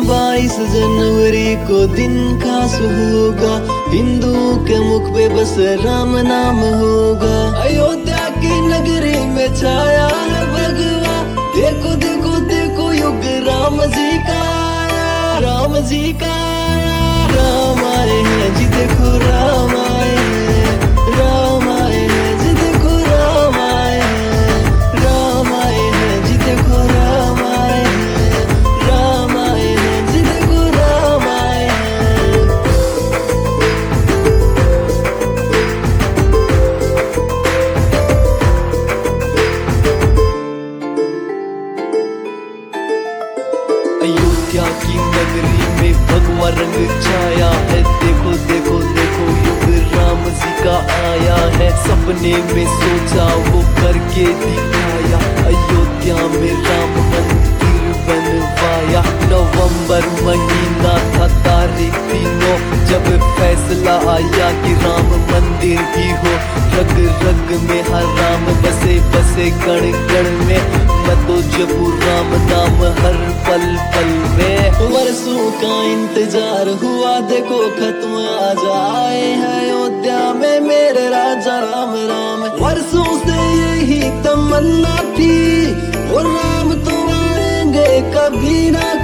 22 जनवरी को दिन खास होगा, हिंदू के मुख पे बस राम नाम होगा। अयोध्या की नगरी में छाया है भगवा, देखो देखो देखो युग राम जी का आया, राम जी का आया। राम आए हैं जी देखो राम आए हैं, राम आए हैं जी देखो राम आए हैं, राम आए हैं जी देखो राम आए हैं, राम आए हैं जी देखो राम आए हैं। अयोध्या की नगरी में भगवा रंग छाया है, देखो देखो देखो युग राम जी का आया है। सपने में सोचा वो करके दिखाया, अयोध्या में राम मंदिर बनवाया। नवंबर महीना था तारीख 3, जब फैसला आया कि राम मंदिर ही हो। रग रग में हर राम बसे बसे कण कण में, मैं तो जपू राम नाम हर पल पल में। वर्षों का इंतजार हुआ देखो खत्म, आ जाए हैं अयोध्या में मेरे राजा राम राम। वर्षों से यही तमन्ना थी, और राम तो आएंगे कभी ना